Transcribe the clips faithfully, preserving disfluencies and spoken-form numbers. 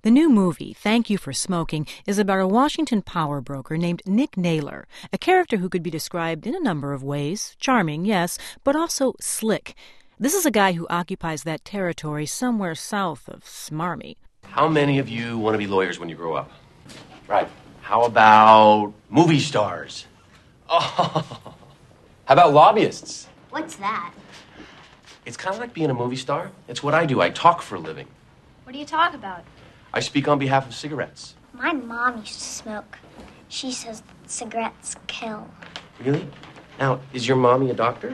The new movie, Thank You for Smoking, is about a Washington power broker named Nick Naylor, a character who could be described in a number of ways. Charming, yes, but also slick. This is a guy who occupies that territory somewhere south of smarmy. How many of you want to be lawyers when you grow up? Right. How about movie stars? Oh. How about lobbyists? What's that? It's kind of like being a movie star. It's what I do. I talk for a living. What do you talk about? I speak on behalf of cigarettes. My mom used to smoke. She says that cigarettes kill. Really? Now, is your mommy a doctor?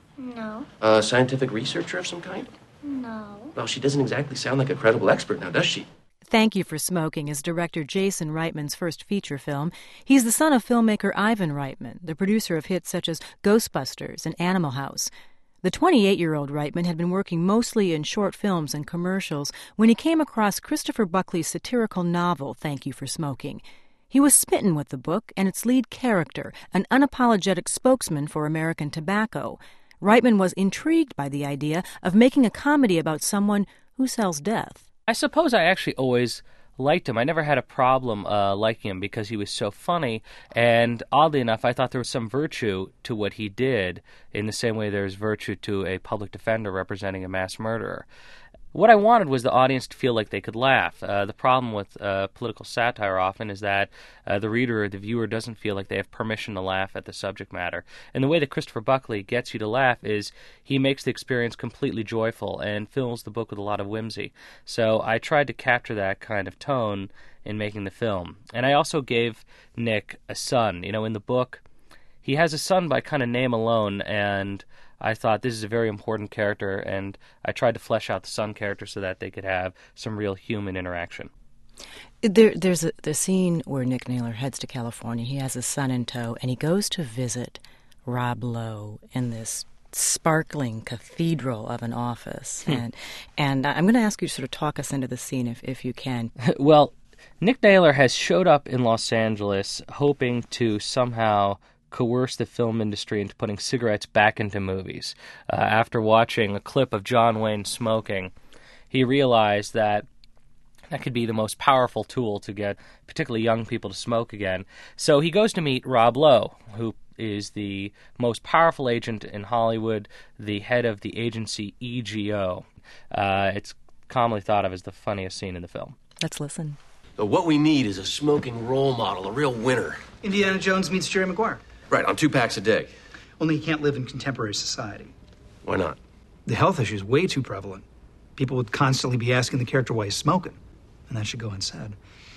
No. A scientific researcher of some kind? No. Well, she doesn't exactly sound like a credible expert now, does she? Thank You for Smoking is director Jason Reitman's first feature film. He's the son of filmmaker Ivan Reitman, the producer of hits such as Ghostbusters and Animal House. The twenty-eight-year-old Reitman had been working mostly in short films and commercials when he came across Christopher Buckley's satirical novel, Thank You for Smoking. He was smitten with the book and its lead character, an unapologetic spokesman for American tobacco. Reitman was intrigued by the idea of making a comedy about someone who sells death. I suppose I actually always liked him. I never had a problem uh, liking him because he was so funny, and oddly enough, I thought there was some virtue to what he did in the same way there's virtue to a public defender representing a mass murderer. What I wanted was the audience to feel like they could laugh. Uh, the problem with uh, political satire often is that uh, the reader or the viewer doesn't feel like they have permission to laugh at the subject matter. And the way that Christopher Buckley gets you to laugh is he makes the experience completely joyful and fills the book with a lot of whimsy. So I tried to capture that kind of tone in making the film. And I also gave Nick a son. You know, in the book, he has a son by kind of name alone, and I thought this is a very important character, and I tried to flesh out the son character so that they could have some real human interaction. There, there's a the scene where Nick Naylor heads to California. He has his son in tow, and he goes to visit Rob Lowe in this sparkling cathedral of an office. Hmm. And and I'm going to ask you to sort of talk us into the scene if, if you can. Well, Nick Naylor has showed up in Los Angeles hoping to somehow coerce the film industry into putting cigarettes back into movies. Uh, after watching a clip of John Wayne smoking, he realized that that could be the most powerful tool to get particularly young people to smoke again. So he goes to meet Rob Lowe, who is the most powerful agent in Hollywood, the head of the agency E G O. Uh, it's commonly thought of as the funniest scene in the film. Let's listen. So what we need is a smoking role model, a real winner. Indiana Jones meets Jerry Maguire. Right, on two packs a day. Only he can't live in contemporary society. Why not? The health issue is way too prevalent. People would constantly be asking the character why he's smoking, and that should go unsaid.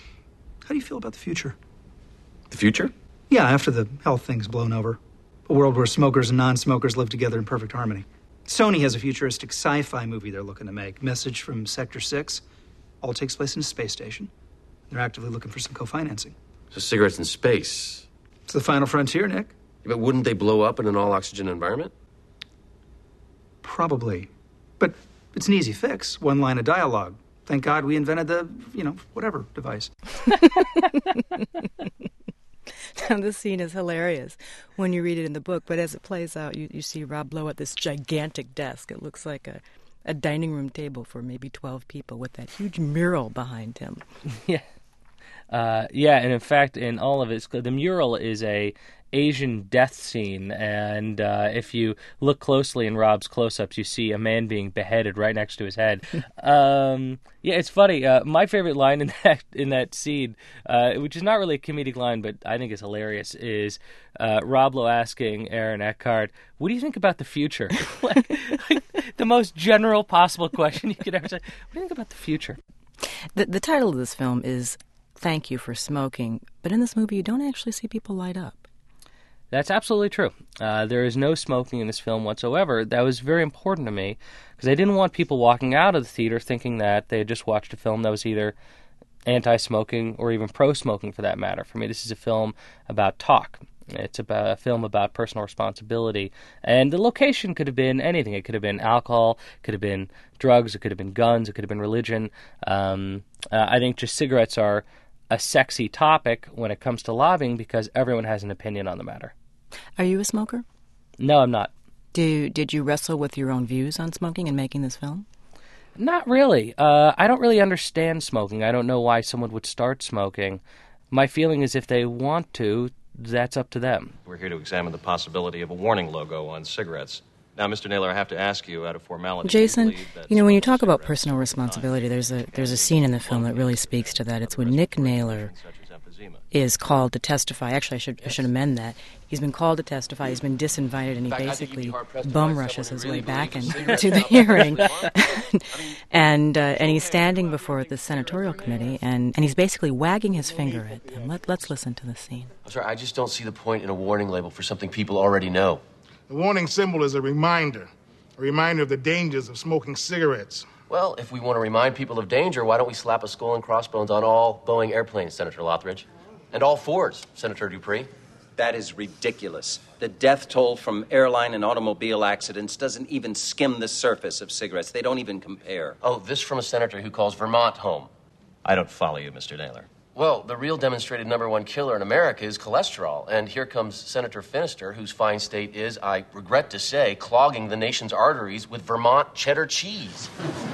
How do you feel about the future? The future? Yeah, after the health thing's blown over. A world where smokers and non-smokers live together in perfect harmony. Sony has a futuristic sci-fi movie they're looking to make. Message from Sector six. All takes place in a space station. They're actively looking for some co-financing. So cigarettes in space. It's the final frontier, Nick. But wouldn't they blow up in an all-oxygen environment? Probably. But it's an easy fix. One line of dialogue. Thank God we invented the, you know, whatever device. Now, this scene is hilarious when you read it in the book, but as it plays out, you, you see Rob Lowe at this gigantic desk. It looks like a, a dining room table for maybe twelve people with that huge mural behind him. Yeah. Uh, yeah, and in fact, in all of it, the mural is a Asian death scene, and uh, if you look closely in Rob's close-ups, you see a man being beheaded right next to his head. um, yeah, it's funny. Uh, my favorite line in that in that scene, uh, which is not really a comedic line, but I think is hilarious, is uh, Rob Lowe asking Aaron Eckhart, "What do you think about the future?" like, like the most general possible question you could ever say. What do you think about the future? The, the title of this film is Thank You for Smoking, but in this movie you don't actually see people light up. That's absolutely true. Uh, there is no smoking in this film whatsoever. That was very important to me because I didn't want people walking out of the theater thinking that they had just watched a film that was either anti-smoking or even pro-smoking for that matter. For me, this is a film about talk. It's about a film about personal responsibility. And the location could have been anything. It could have been alcohol, it could have been drugs, it could have been guns, it could have been religion. Um, uh, I think just cigarettes are a sexy topic when it comes to lobbying because everyone has an opinion on the matter. Are you a smoker? No, I'm not. Do, did you wrestle with your own views on smoking in making this film? Not really. Uh, I don't really understand smoking. I don't know why someone would start smoking. My feeling is if they want to, that's up to them. We're here to examine the possibility of a warning logo on cigarettes. Now, Mister Naylor, I have to ask you out of formality. Jason, you know, when you talk about personal responsibility, there's a there's a scene in the film that really speaks to that. It's when Nick Naylor is called to testify. Actually, I should I should amend that. He's been called to testify. He's been disinvited, and he basically bum rushes his way back into the hearing. and uh, and he's standing before the senatorial committee, and, and he's basically wagging his finger at them. Let, let's listen to the scene. I'm sorry, I just don't see the point in a warning label for something people already know. The warning symbol is a reminder, a reminder of the dangers of smoking cigarettes. Well, if we want to remind people of danger, why don't we slap a skull and crossbones on all Boeing airplanes, Senator Lothridge? And all Fords, Senator Dupree. That is ridiculous. The death toll from airline and automobile accidents doesn't even skim the surface of cigarettes. They don't even compare. Oh, this from a senator who calls Vermont home. I don't follow you, Mister Naylor. Well, the real demonstrated number one killer in America is cholesterol. And here comes Senator Finister, whose fine state is, I regret to say, clogging the nation's arteries with Vermont cheddar cheese.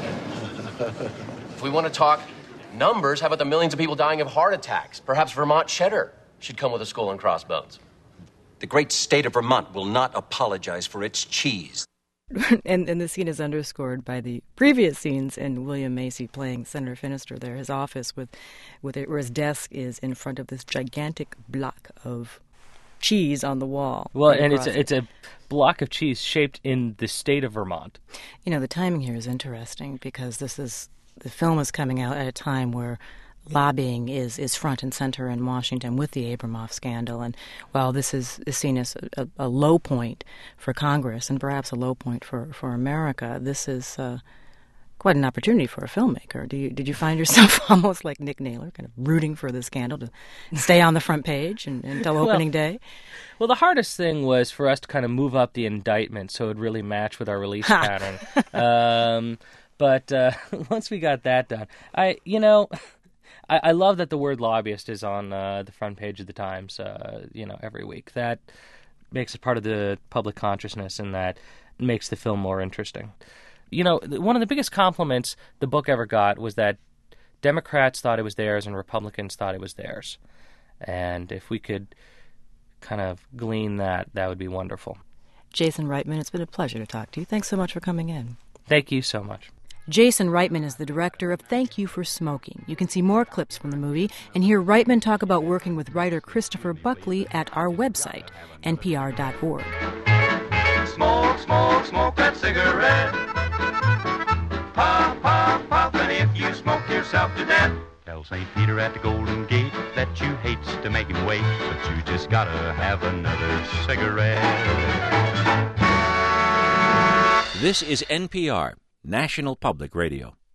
If we want to talk numbers, how about the millions of people dying of heart attacks? Perhaps Vermont cheddar should come with a skull and crossbones. The great state of Vermont will not apologize for its cheese. and, and the scene is underscored by the previous scenes in William Macy playing Senator Finister there, his office with, with it, where his desk is in front of this gigantic block of cheese on the wall. Well, and it's a, it's a block of cheese shaped in the state of Vermont. You know, the timing here is interesting because this is the film is coming out at a time where lobbying is, is front and center in Washington with the Abramoff scandal. And while this is, is seen as a, a low point for Congress and perhaps a low point for, for America, this is uh, quite an opportunity for a filmmaker. Do you, did you find yourself almost like Nick Naylor, kind of rooting for the scandal to stay on the front page and, until opening well, day? Well, the hardest thing was for us to kind of move up the indictment so it would really match with our release pattern. Um, but uh, once we got that done, I, you know... I, I love that the word lobbyist is on uh, the front page of the Times, uh, you know, every week. That makes it part of the public consciousness, and that makes the film more interesting. You know, one of the biggest compliments the book ever got was that Democrats thought it was theirs and Republicans thought it was theirs. And if we could kind of glean that, that would be wonderful. Jason Reitman, it's been a pleasure to talk to you. Thanks so much for coming in. Thank you so much. Jason Reitman is the director of Thank You for Smoking. You can see more clips from the movie and hear Reitman talk about working with writer Christopher Buckley at our website, N P R dot org. Smoke, smoke, smoke that cigarette. Puff, puff, puff, and if you smoke yourself to death. Tell Saint Peter at the Golden Gate that you hates to make him wait, but you just gotta have another cigarette. This is N P R, National Public Radio.